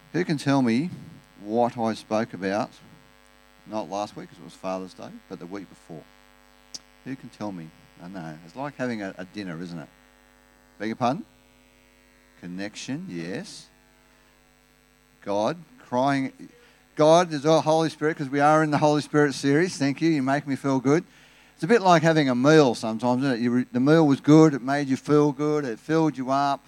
Who can tell me what I spoke about, not last week because it was Father's Day, but the week before? Who can tell me? I know. It's like having a dinner, isn't it? Beg your pardon? Connection, yes. God, crying. God is the Holy Spirit, because we are in the Holy Spirit series. Thank you. You make me feel good. It's a bit like having a meal sometimes, isn't it? The meal was good. It made you feel good. It filled you up.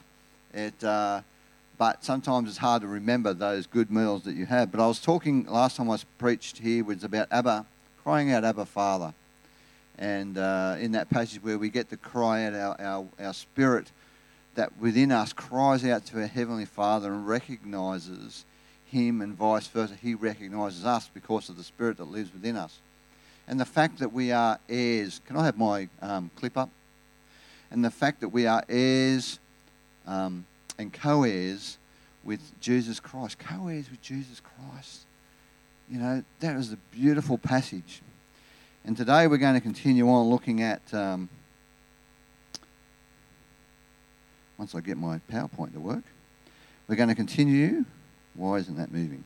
But sometimes it's hard to remember those good meals that you had. But I was talking last time I preached here was about Abba, crying out, Abba, Father. And in that passage where we get to cry out our spirit that within us cries out to our Heavenly Father and recognises Him, and vice versa. He recognises us because of the Spirit that lives within us. And the fact that we are heirs. Can I have my clip up? And the fact that we are heirs and co-heirs with Jesus Christ. Co-heirs with Jesus Christ. You know, that is a beautiful passage. And today we're going to continue on looking at... once I get my PowerPoint to work, we're going to continue. Why isn't that moving?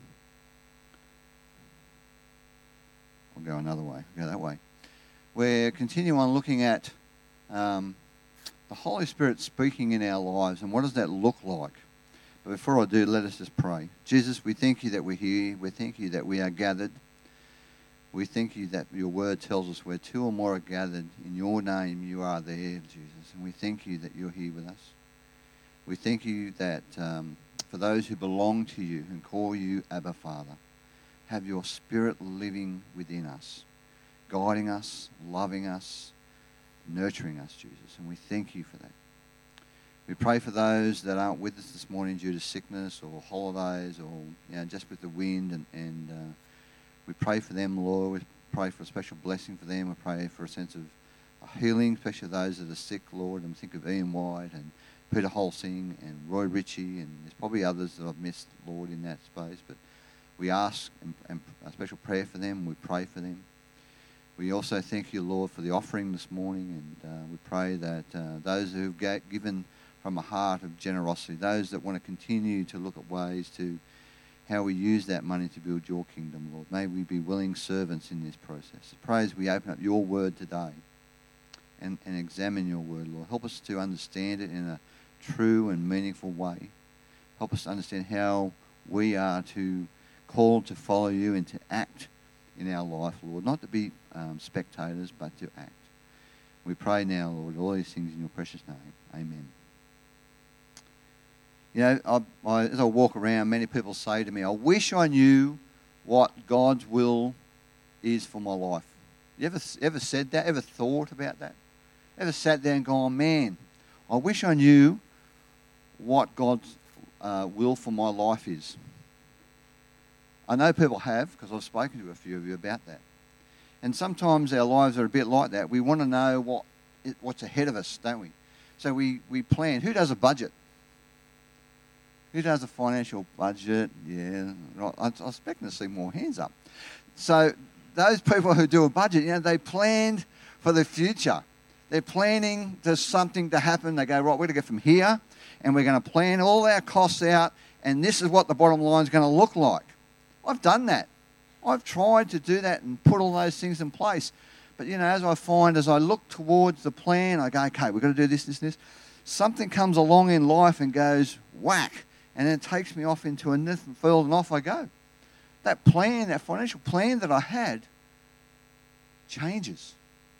I'll go another way. Go that way. We're continuing on looking at the Holy Spirit speaking in our lives, and what does that look like? But before I do, let us just pray. Jesus, we thank you that we're here. We thank you that we are gathered. We thank you that your word tells us where two or more are gathered in your name, you are there, Jesus. And we thank you that you're here with us. We thank you that for those who belong to you and call you Abba Father, have your Spirit living within us, guiding us, loving us, nurturing us, Jesus. And we thank you for that. We pray for those that aren't with us this morning due to sickness or holidays or just with the wind. And we pray for them, Lord. We pray for a special blessing for them. We pray for a sense of healing, especially those that are sick, Lord. And think of Ian White and Peter Holsing and Roy Ritchie, and there's probably others that I've missed, Lord, in that space. But we ask and a special prayer for them. We pray for them. We also thank you, Lord, for the offering this morning, and we pray that those who have given from a heart of generosity, those that want to continue to look at ways to how we use that money to build your kingdom, Lord. May we be willing servants in this process. I pray as we open up your word today and examine your word, Lord. Help us to understand it in a true and meaningful way. Help us to understand how we are to call to follow you and to act in our life, Lord. Not to be spectators, but to act. We pray now, Lord, all these things in your precious name. Amen. You know, as I walk around, many people say to me, I wish I knew what God's will is for my life. You ever said that? Ever thought about that? Ever sat there and gone, man, I wish I knew what God's will for my life is. I know people have, because I've spoken to a few of you about that. And sometimes our lives are a bit like that. We want to know what's ahead of us, don't we? So we plan. Who does a budget? Who does a financial budget? Yeah, I was expecting to see more hands up. So those people who do a budget, you know, they planned for the future. They're planning there's something to happen. They go, right, we're going to go from here, and we're going to plan all our costs out, and this is what the bottom line is going to look like. I've done that. I've tried to do that and put all those things in place. But, you know, as I look towards the plan, I go, okay, we've got to do this, this, and this. Something comes along in life and goes whack, and then it takes me off into a different field, and off I go. That plan, that financial plan that I had, changes.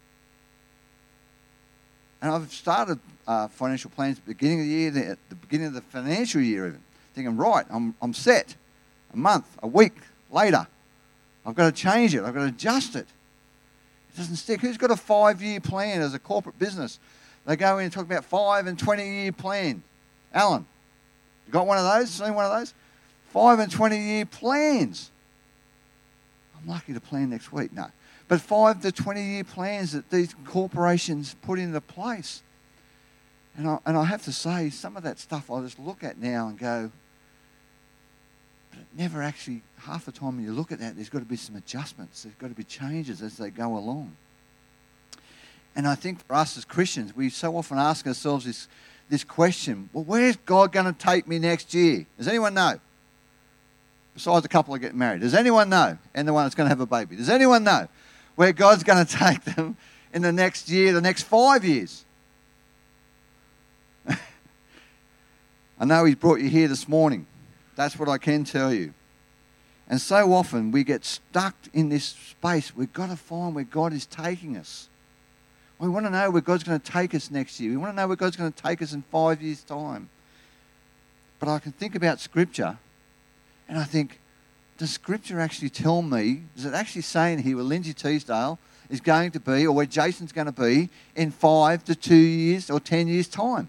And I've started financial plans at the beginning of the year, at the beginning of the financial year even, thinking, right, I'm set. A month, a week later, I've got to change it. I've got to adjust it. It doesn't stick. Who's got a 5-year plan as a corporate business? They go in and talk about 5 and 20-year plan. Alan, you got one of those? Seen one of those? 5 and 20-year plans. I'm lucky to plan next week. No. But 5 to 20-year plans that these corporations put into place. And I have to say, some of that stuff I just look at now and go, but it never actually, half the time when you look at that, there's got to be some adjustments. There's got to be changes as they go along. And I think for us as Christians, we so often ask ourselves this question, well, where's God going to take me next year? Does anyone know? besides a couple that get married? Does anyone know? And the one that's going to have a baby. Does anyone know where God's going to take them in the next year, the next 5 years? I know He's brought you here this morning. That's what I can tell you. And so often we get stuck in this space. We've got to find where God is taking us. We want to know where God's going to take us next year. We want to know where God's going to take us in 5 years' time. But I can think about Scripture and I think, does Scripture actually tell me, is it actually saying here where Lindsay Teasdale is going to be, or where Jason's going to be in 5 to 2 years or 10 years' time?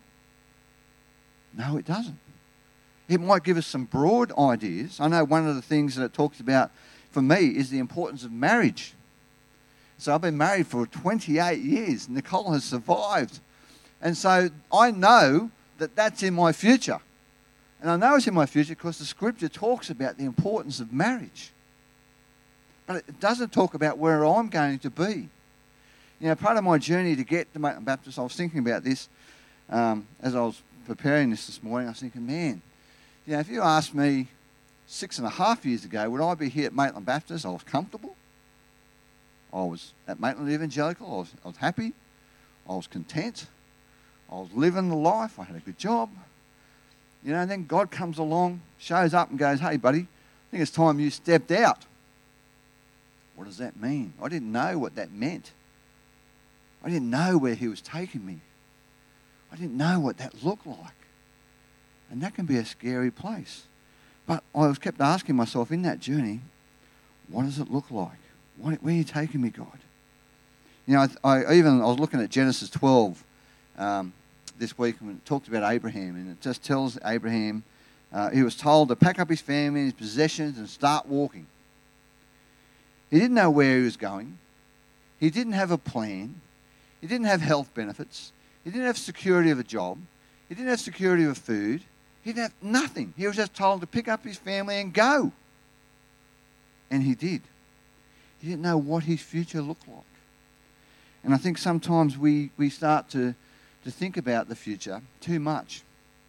No, it doesn't. It might give us some broad ideas. I know one of the things that it talks about for me is the importance of marriage. So I've been married for 28 years. Nicole has survived. And so I know that that's in my future. And I know it's in my future because the Scripture talks about the importance of marriage. But it doesn't talk about where I'm going to be. You know, part of my journey to get to Maitland Baptist, I was thinking about this as I was preparing this morning. I was thinking, man, you know, if you asked me 6.5 years ago, would I be here at Maitland Baptist? I was comfortable. I was at Maitland Evangelical. I was happy. I was content. I was living the life. I had a good job. You know, and then God comes along, shows up and goes, hey, buddy, I think it's time you stepped out. What does that mean? I didn't know what that meant. I didn't know where He was taking me. I didn't know what that looked like. And that can be a scary place. But I was kept asking myself in that journey, what does it look like? Where are you taking me, God? You know, I was looking at Genesis 12 this week and it talked about Abraham. And it just tells Abraham, he was told to pack up his family and his possessions and start walking. He didn't know where he was going. He didn't have a plan. He didn't have health benefits. He didn't have security of a job. He didn't have security of food. He didn't have nothing. He was just told to pick up his family and go. And he did. He didn't know what his future looked like. And I think sometimes we start to think about the future too much.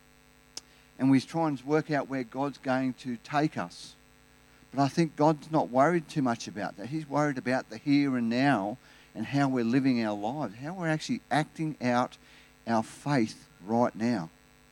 And we try and work out where God's going to take us. But I think God's not worried too much about that. He's worried about the here and now and how we're living our lives, how we're actually acting out our faith right now.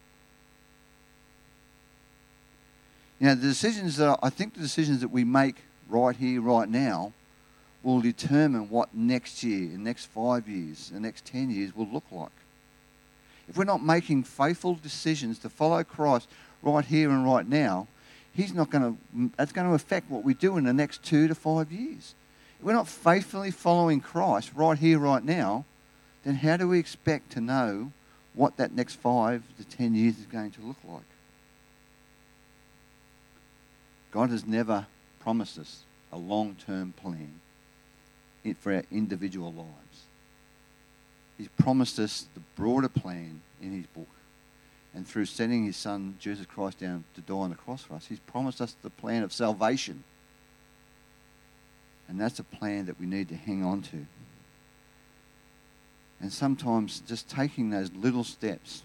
You know, the decisions that we make right here, right now, will determine what next year, the next 5 years, the next 10 years will look like. If we're not making faithful decisions to follow Christ right here and right now, that's going to affect what we do in the next 2 to 5 years. If we're not faithfully following Christ right here, right now, then how do we expect to know what that next 5 to 10 years is going to look like? God has never promised us a long-term plan for our individual lives. He's promised us the broader plan in His book. And through sending His Son, Jesus Christ, down to die on the cross for us, He's promised us the plan of salvation. And that's a plan that we need to hang on to. And sometimes just taking those little steps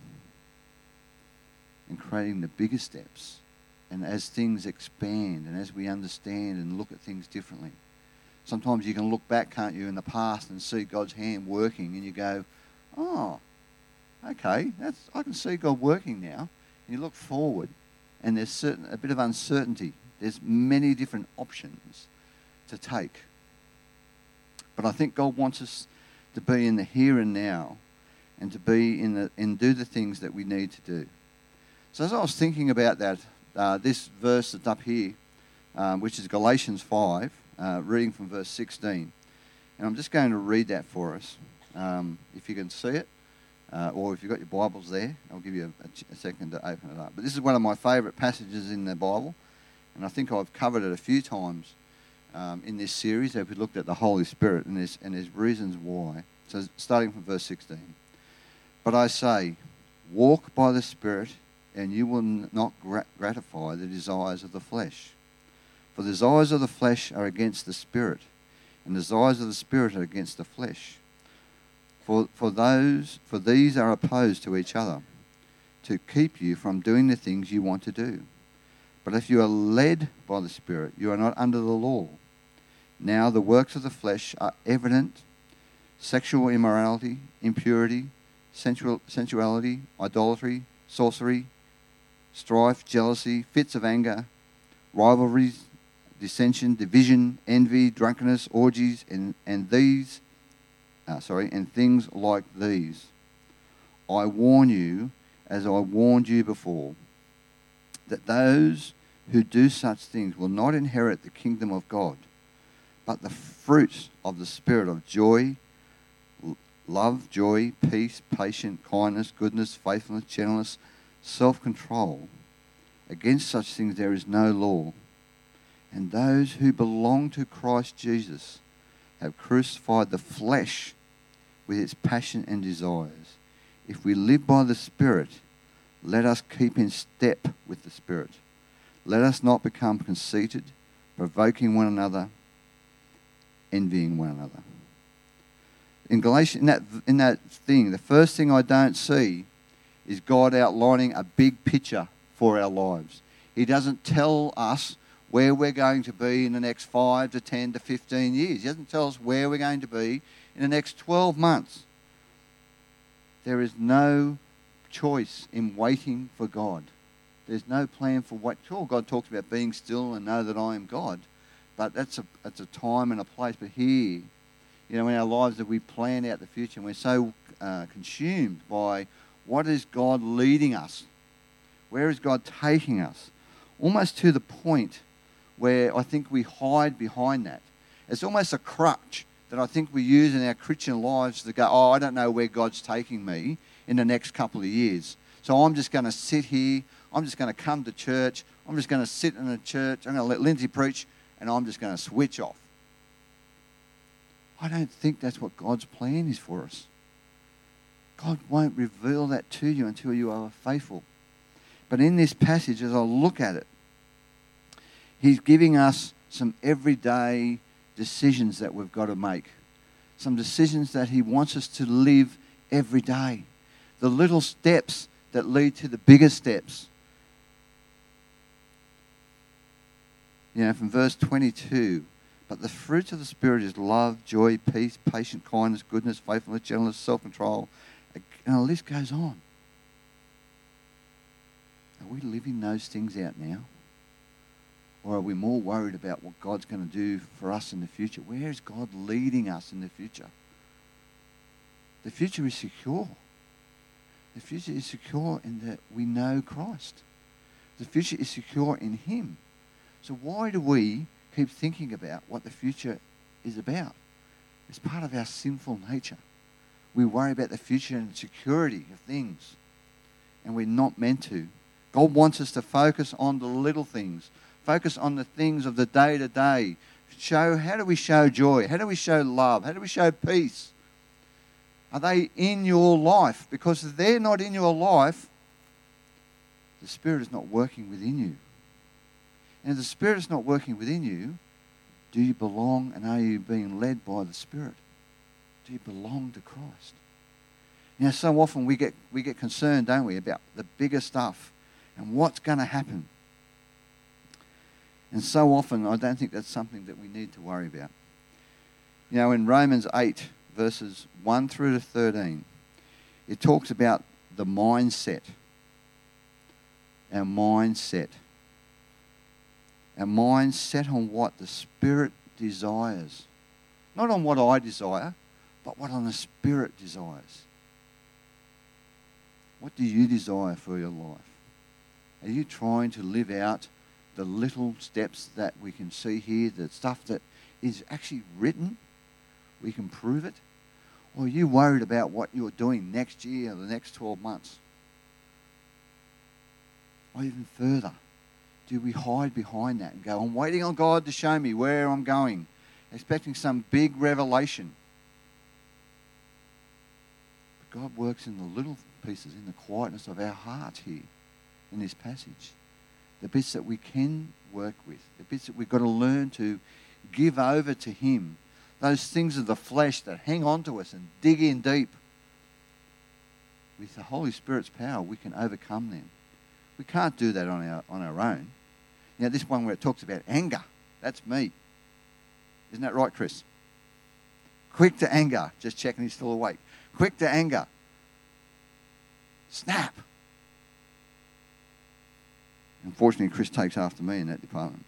and creating the bigger steps, and as things expand and as we understand and look at things differently. Sometimes you can look back, can't you, in the past and see God's hand working and you go, oh, okay, I can see God working now. And you look forward and there's a bit of uncertainty. There's many different options to take. But I think God wants us to be in the here and now and to be and do the things that we need to do. So as I was thinking about that, this verse that's up here, which is Galatians 5, reading from verse 16. And I'm just going to read that for us. If you can see it, or if you've got your Bibles there, I'll give you a second to open it up. But this is one of my favourite passages in the Bible, and I think I've covered it a few times in this series as we looked at the Holy Spirit, and there's reasons why. So starting from verse 16. But I say, walk by the Spirit, and you will not gratify the desires of the flesh. For the desires of the flesh are against the Spirit, and the desires of the Spirit are against the flesh. For these are opposed to each other, to keep you from doing the things you want to do. But if you are led by the Spirit, you are not under the law. Now the works of the flesh are evident: sexual immorality, impurity, sensuality, idolatry, sorcery, strife, jealousy, fits of anger, rivalries, dissension, division, envy, drunkenness, orgies, and things like these. I warn you, as I warned you before, that those who do such things will not inherit the kingdom of God. But the fruit of the Spirit of joy, love, joy, peace, patience, kindness, goodness, faithfulness, gentleness, self-control. Against such things there is no law. And those who belong to Christ Jesus have crucified the flesh with its passion and desires. If we live by the Spirit, let us keep in step with the Spirit. Let us not become conceited, provoking one another, envying one another. In Galatians, in that thing, the first thing I don't see is God outlining a big picture for our lives. He doesn't tell us where we're going to be in the next 5 to 10 to 15 years. He doesn't tell us where we're going to be in the next 12 months. There is no choice in waiting for God. There's no plan for what. Sure, God talks about being still and know that I am God, but that's a time and a place. But here, in our lives, that we plan out the future, and we're so consumed by what is God leading us, where is God taking us, almost to the point where I think we hide behind that. It's almost a crutch that I think we use in our Christian lives to go, I don't know where God's taking me in the next couple of years. So I'm just going to sit here. I'm just going to come to church. I'm just going to sit in a church. I'm going to let Lindsay preach, and I'm just going to switch off. I don't think that's what God's plan is for us. God won't reveal that to you until you are faithful. But in this passage, as I look at it, He's giving us some everyday decisions that we've got to make. Some decisions that He wants us to live every day. The little steps that lead to the bigger steps. From verse 22, but the fruit of the Spirit is love, joy, peace, patience, kindness, goodness, faithfulness, gentleness, self-control. And the list goes on. Are we living those things out now? Or are we more worried about what God's going to do for us in the future? Where is God leading us in the future? The future is secure. The future is secure in that we know Christ. The future is secure in Him. So why do we keep thinking about what the future is about? It's part of our sinful nature. We worry about the future and security of things. And we're not meant to. God wants us to focus on the little things. Focus on the things of the day-to-day. How do we show joy? How do we show love? How do we show peace? Are they in your life? Because if they're not in your life, the Spirit is not working within you. And if the Spirit is not working within you, do you belong, and are you being led by the Spirit? Do you belong to Christ? So often we get concerned, don't we, about the bigger stuff and what's going to happen. And so often I don't think that's something that we need to worry about. In Romans 8, verses 1 through to 13, it talks about the mindset. Our mindset. Our mind set on what the Spirit desires. Not on what I desire, but what on the Spirit desires. What do you desire for your life? Are you trying to live out the little steps that we can see here, the stuff that is actually written? We can prove it. Or are you worried about what you're doing next year or the next 12 months? Or even further, do we hide behind that and go, I'm waiting on God to show me where I'm going, expecting some big revelation? But God works in the little pieces, in the quietness of our heart here in this passage. The bits that we can work with, the bits that we've got to learn to give over to Him. Those things of the flesh that hang on to us and dig in deep. With the Holy Spirit's power, we can overcome them. We can't do that on our own. You know, this one where it talks about anger. That's me. Isn't that right, Chris? Quick to anger. Just checking he's still awake. Quick to anger. Snap. Unfortunately, Chris takes after me in that department.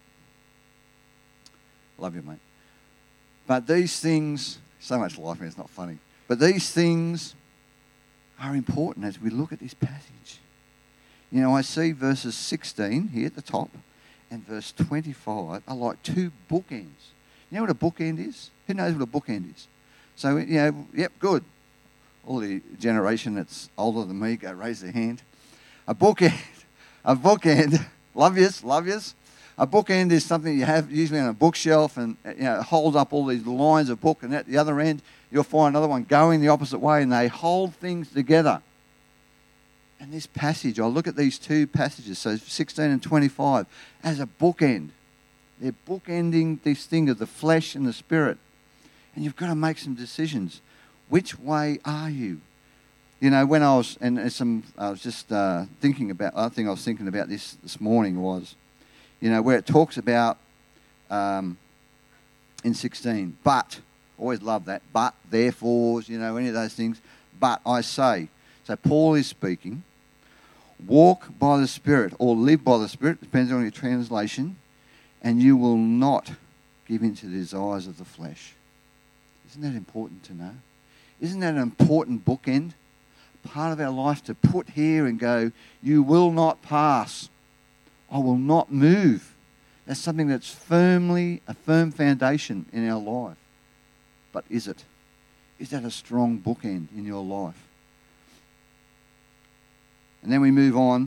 Love you, mate. But these things, so much life, and it's not funny. But these things are important as we look at this passage. You know, I see verses 16 here at the top and verse 25 are like two bookends. You know what a bookend is? Who knows what a bookend is? So, you know, yep, good. All the generation that's older than me, go raise their hand. A bookend, love yous. A bookend is something you have usually on a bookshelf and, you know, it holds up all these lines of book, and at the other end you'll find another one going the opposite way, and they hold things together. And this passage, I look at these two passages, so 16 and 25, as a bookend. They're bookending this thing of the flesh and the spirit. And you've got to make some decisions. Which way are you? You know, when I was, I was just thinking about, I think I was thinking about this morning was, you know, where it talks about in 16, but, always love that, but, therefore, you know, any of those things, but I say. So Paul is speaking, walk by the Spirit or live by the Spirit, depends on your translation, and you will not give in to the desires of the flesh. Isn't that important to know? Isn't that an important bookend? Part of our life to put here and go, you will not pass. I will not move. That's something that's firmly a firm foundation in our life. But is it? Is that a strong bookend in your life? And then we move on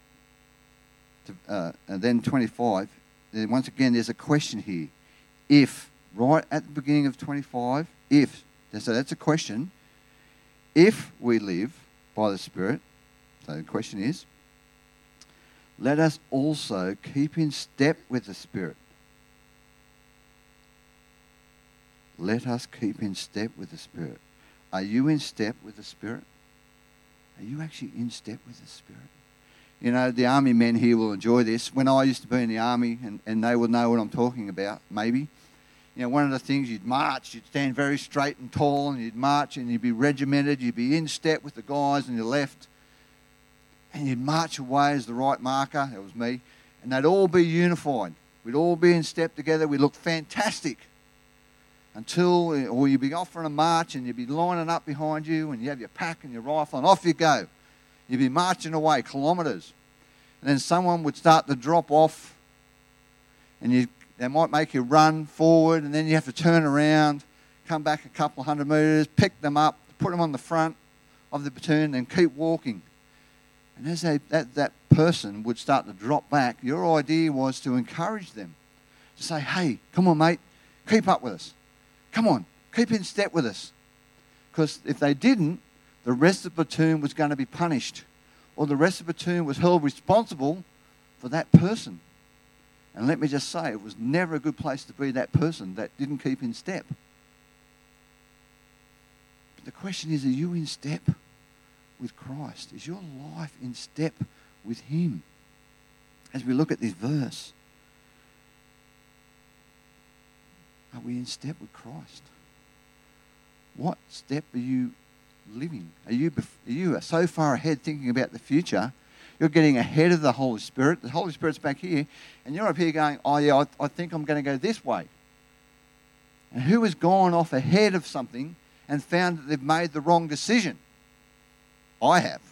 to and then 25. Then once again, there's a question here. If, right at the beginning of 25, if, so that's a question. If we live by the Spirit, so the question is, let us also keep in step with the Spirit. Let us keep in step with the Spirit. Are you in step with the Spirit? Are you actually in step with the Spirit? You know, the army men here will enjoy this. When I used to be in the army, and they will know what I'm talking about, maybe. You know, one of the things, you'd march, you'd stand very straight and tall, and you'd march, and you'd be regimented, you'd be in step with the guys on your left, and you'd march away as the right marker, that was me, and they'd all be unified. We'd all be in step together, we'd look fantastic. Or you'd be off on a march, and you'd be lining up behind you, and you have your pack and your rifle, and off you go. You'd be marching away kilometres. And then someone would start to drop off, and they might make you run forward, and then you have to turn around, come back a couple of 100 metres, pick them up, put them on the front of the platoon, and keep walking. And as that person would start to drop back, your idea was to encourage them, to say, hey, come on, mate, keep up with us. Come on, keep in step with us. Because if they didn't, the rest of the platoon was going to be punished, or the rest of the platoon was held responsible for that person. And let me just say, it was never a good place to be that person that didn't keep in step. But the question is, are you in step with Christ? Is your life in step with Him? As we look at this verse, are we in step with Christ? What step are you living? Are you so far ahead thinking about the future? You're getting ahead of the Holy Spirit. The Holy Spirit's back here, and you're up here going, oh yeah, I think I'm going to go this way. And who has gone off ahead of something and found that they've made the wrong decision? I have.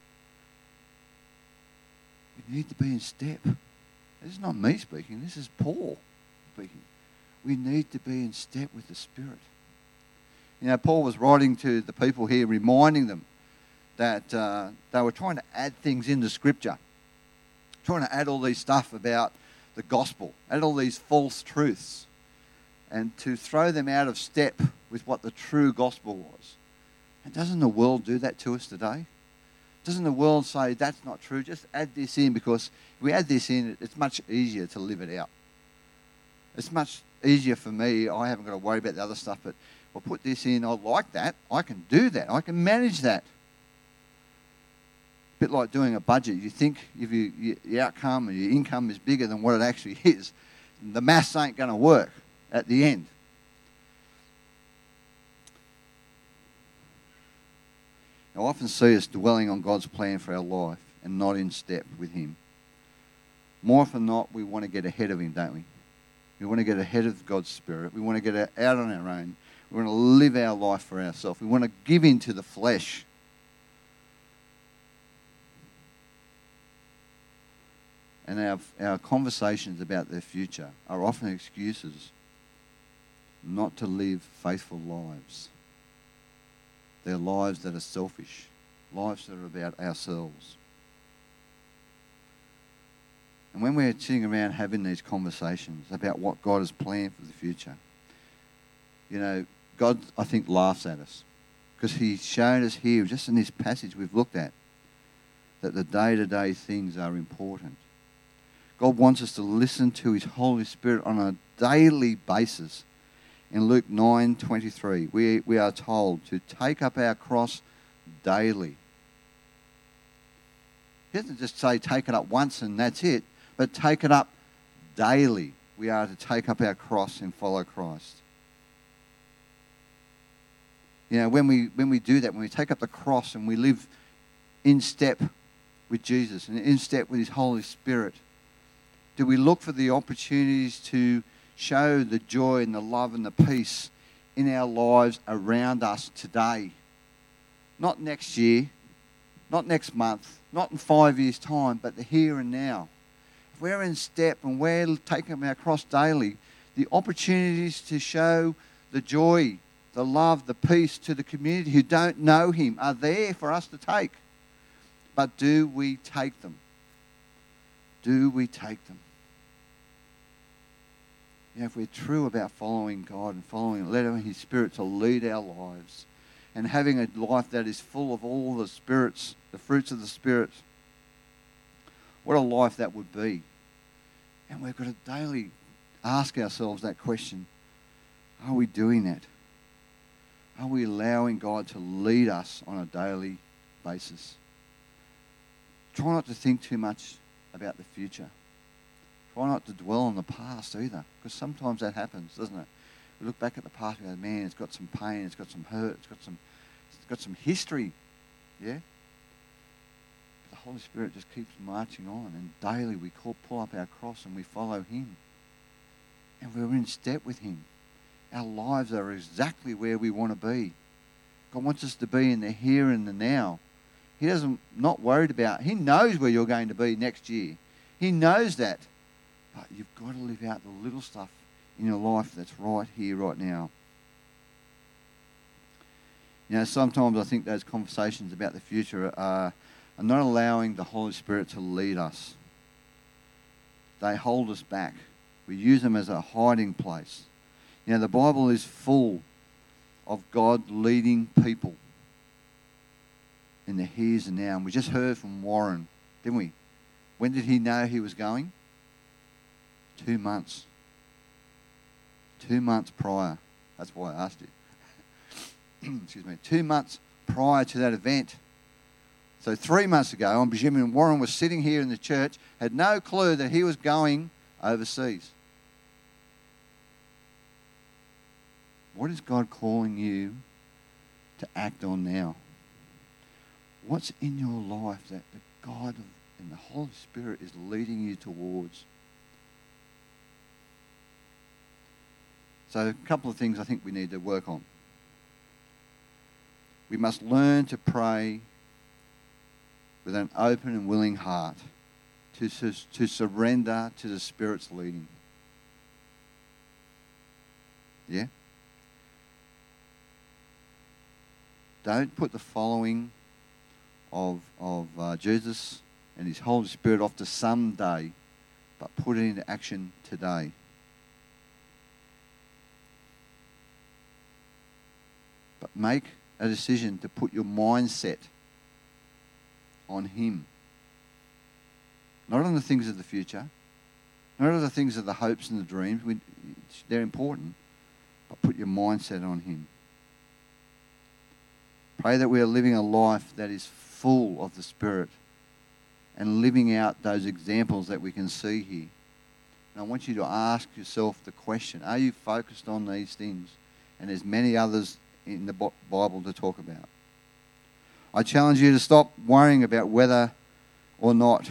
We need to be in step. This is not me speaking, this is Paul speaking. We need to be in step with the Spirit. You know, Paul was writing to the people here, reminding them that they were trying to add things into Scripture, trying to add all these stuff about the gospel, add all these false truths, and to throw them out of step with what the true gospel was. And doesn't the world do that to us today? Doesn't the world say, that's not true, just add this in, because if we add this in, it's much easier to live it out. It's much easier for me. I haven't got to worry about the other stuff, but I'll put this in. I like that. I can do that. I can manage that. bit like doing a budget. You think if your outcome or your income is bigger than what it actually is, the maths ain't going to work at the end. I often see us dwelling on God's plan for our life and not in step with Him. More often than not, we want to get ahead of Him, don't we? We want to get ahead of God's Spirit. We want to get out on our own. We want to live our life for ourselves. We want to give in to the flesh. And our conversations about their future are often excuses not to live faithful lives. They're lives that are selfish, lives that are about ourselves. And when we're sitting around having these conversations about what God has planned for the future, you know, God, I think, laughs at us because He's shown us here, just in this passage we've looked at, that the day-to-day things are important. God wants us to listen to His Holy Spirit on a daily basis. In Luke 9:23, we are told to take up our cross daily. He doesn't just say take it up once and that's it, but take it up daily. We are to take up our cross and follow Christ. You know, when we do that, when we take up the cross and we live in step with Jesus and in step with His Holy Spirit, do we look for the opportunities to show the joy and the love and the peace in our lives around us today? Not next year, not next month, not in 5 years' time, but the here and now. If we're in step and we're taking our cross daily, the opportunities to show the joy, the love, the peace to the community who don't know Him are there for us to take. But do we take them? Do we take them? You know, if we're true about following God and letting His Spirit to lead our lives and having a life that is full of all the spirits, the fruits of the Spirit, what a life that would be. And we've got to daily ask ourselves that question. Are we doing that? Are we allowing God to lead us on a daily basis? Try not to think too much about the future. Try not to dwell on the past either, because sometimes that happens, doesn't it? We look back at the past and go, man, it's got some pain, it's got some hurt, it's got some history, yeah? But the Holy Spirit just keeps marching on, and daily we pull up our cross and we follow Him. And we're in step with Him. Our lives are exactly where we want to be. God wants us to be in the here and the now. He not worried about, He knows where you're going to be next year. He knows that. But you've got to live out the little stuff in your life that's right here, right now. You know, sometimes I think those conversations about the future are not allowing the Holy Spirit to lead us. They hold us back. We use them as a hiding place. You know, the Bible is full of God leading people in the here's and now. And we just heard from Warren, didn't we? When did he know he was going? 2 months. 2 months prior. That's why I asked you. Excuse me. 2 months prior to that event. So 3 months ago, I'm presuming Warren was sitting here in the church, had no clue that he was going overseas. What is God calling you to act on now? What's in your life that the God and the Holy Spirit is leading you towards? So a couple of things I think we need to work on. We must learn to pray with an open and willing heart, to surrender to the Spirit's leading. Yeah? Don't put the following of Jesus and His Holy Spirit off to someday, but put it into action today. But make a decision to put your mindset on Him. Not on the things of the future, not on the things of the hopes and the dreams. They're important, but put your mindset on Him. Pray that we are living a life that is full of the Spirit and living out those examples that we can see here. And I want you to ask yourself the question, are you focused on these things? And there's many others in the Bible to talk about. I challenge you to stop worrying about whether or not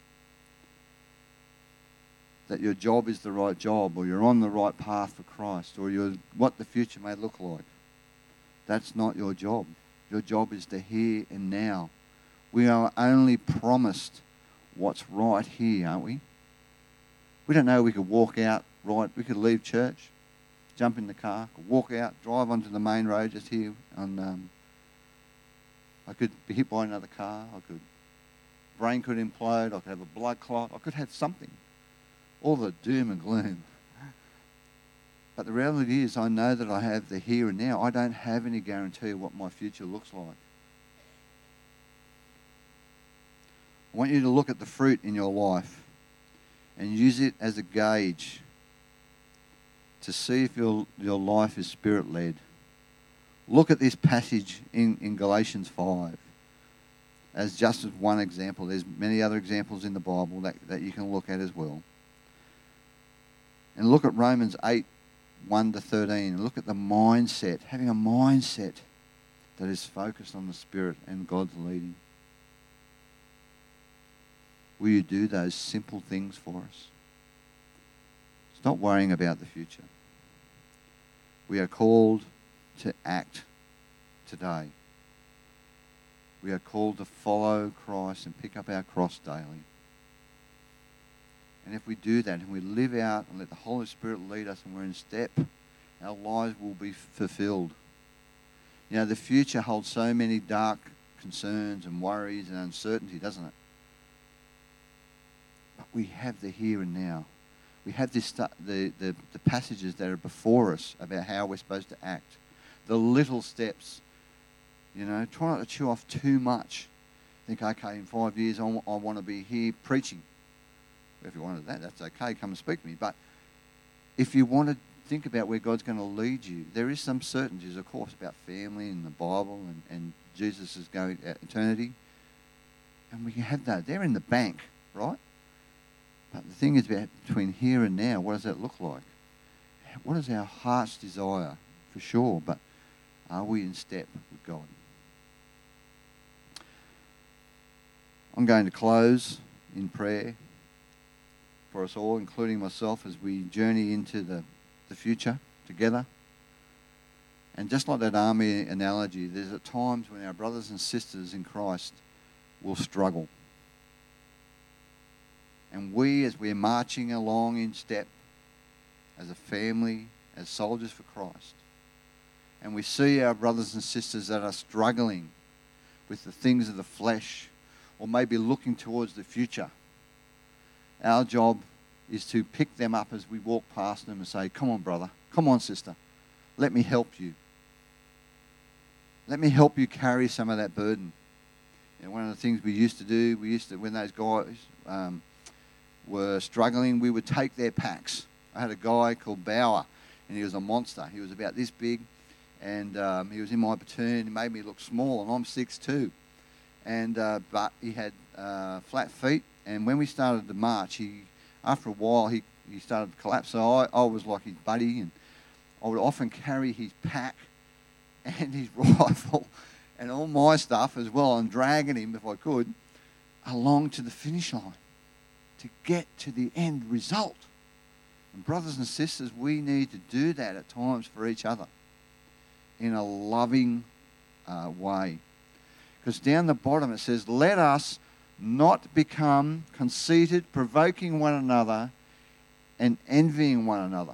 that your job is the right job, or you're on the right path for Christ, or what the future may look like. That's not your job. Your job is the here and now. We are only promised what's right here, aren't we? We don't know we could walk out right. We could leave church, jump in the car, walk out, drive onto the main road just here. I could be hit by another car. Brain could implode. I could have a blood clot. I could have something. All the doom and gloom. But the reality is I know that I have the here and now. I don't have any guarantee of what my future looks like. I want you to look at the fruit in your life and use it as a gauge to see if your life is Spirit-led. Look at this passage in Galatians 5 as just as one example. There's many other examples in the Bible that you can look at as well. And look at Romans 8, 1 to 13. Look at the mindset, having a mindset that is focused on the Spirit and God's leading. Will you do those simple things for us? Stop worrying about the future. We are called to act today. We are called to follow Christ and pick up our cross daily. And if we do that and we live out and let the Holy Spirit lead us and we're in step, our lives will be fulfilled. You know, the future holds so many dark concerns and worries and uncertainty, doesn't it? But we have the here and now. We have the passages that are before us about how we're supposed to act. The little steps. You know, try not to chew off too much. Think, okay, in 5 years I want to be here preaching. If you wanted that, that's okay. Come and speak to me. But if you want to think about where God's going to lead you, there is some certainties, of course, about family and the Bible and Jesus is going at eternity. And we can have that. They're in the bank, right? But the thing is about between here and now, what does that look like? What is our heart's desire? For sure, but are we in step with God? I'm going to close in prayer for us all, including myself, as we journey into the future together. And just like that army analogy, there's at times when our brothers and sisters in Christ will struggle. And we, as we're marching along in step, as a family, as soldiers for Christ, and we see our brothers and sisters that are struggling with the things of the flesh, or maybe looking towards the future, our job is to pick them up as we walk past them and say, come on, brother, come on, sister, let me help you. Let me help you carry some of that burden. And one of the things we used to do, when those guys were struggling, we would take their packs. I had a guy called Bauer, and he was a monster. He was about this big, and he was in my platoon. He made me look small, and I'm 6'2". But he had flat feet, and when we started to march, after a while he started to collapse. So I was like his buddy, and I would often carry his pack and his rifle and all my stuff as well, and dragging him, if I could, along to the finish line to get to the end result. And brothers and sisters, we need to do that at times for each other in a loving way. Because down the bottom it says, let us not become conceited, provoking one another and envying one another.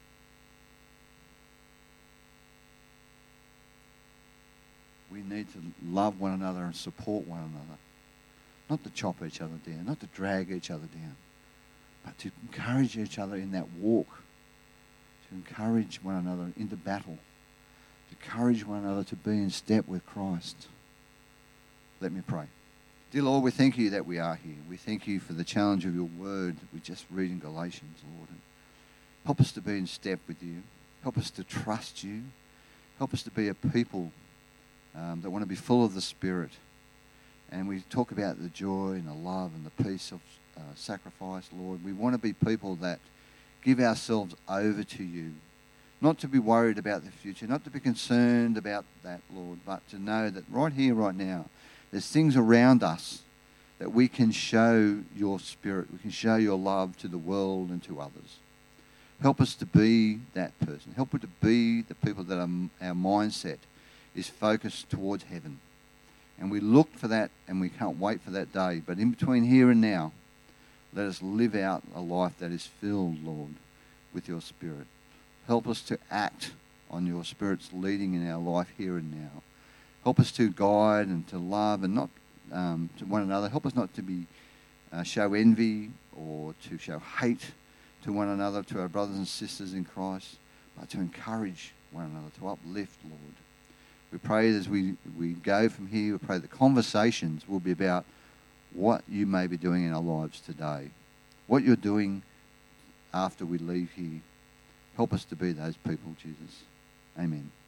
We need to love one another and support one another. Not to chop each other down, not to drag each other down, but to encourage each other in that walk, to encourage one another into battle, to encourage one another to be in step with Christ. Let me pray. Dear Lord, we thank you that we are here. We thank you for the challenge of your word that we just read in Galatians, Lord. And help us to be in step with you. Help us to trust you. Help us to be a people that want to be full of the Spirit And we talk about the joy and the love and the peace of sacrifice, Lord. We want to be people that give ourselves over to you, not to be worried about the future, not to be concerned about that, Lord, but to know that right here, right now, there's things around us that we can show your spirit, we can show your love to the world and to others. Help us to be that person. Help us to be the people that our mindset is focused towards heaven. And we look for that and we can't wait for that day. But in between here and now, let us live out a life that is filled, Lord, with your Spirit. Help us to act on your Spirit's leading in our life here and now. Help us to guide and to love and not to one another. Help us not to be show envy or to show hate to one another, to our brothers and sisters in Christ, but to encourage one another, to uplift, Lord. We pray as we go from here, we pray that conversations will be about what you may be doing in our lives today, what you're doing after we leave here. Help us to be those people, Jesus. Amen.